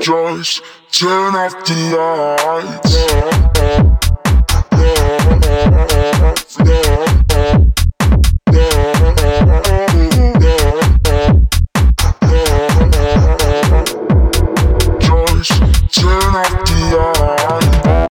Just turn off the lights. Just turn off the lights.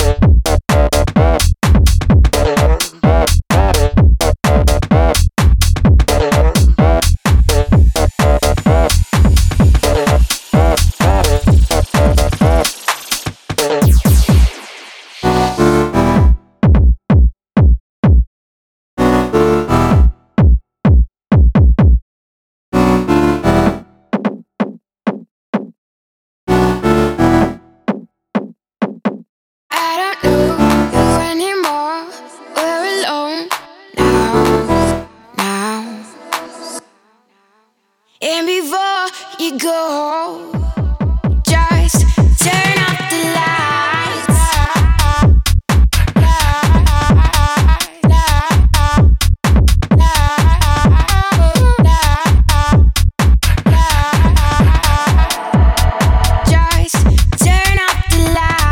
And before you go, just turn off the lights. Just turn off the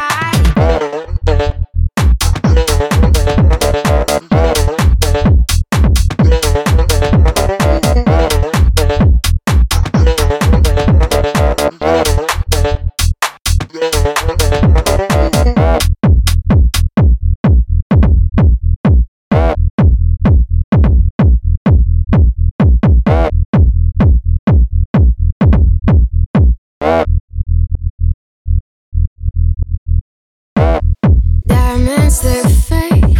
diamonds look fake.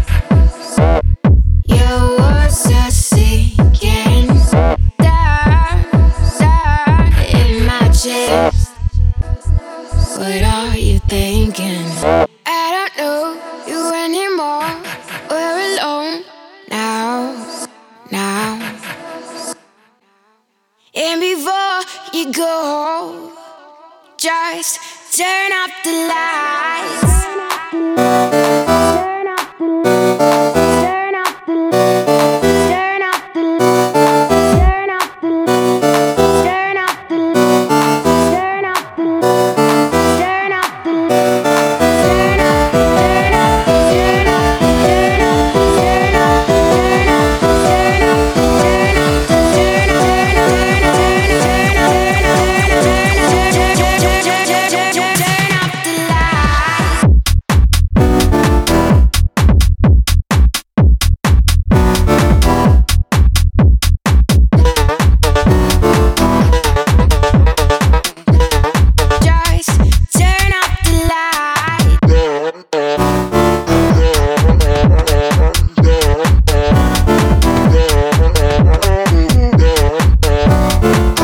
Your words are sinking down in my chest. What are you thinking? I don't know you anymore. We're alone now. And before you go, just turn off the lights.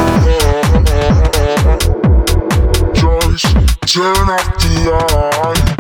Turn off the lights.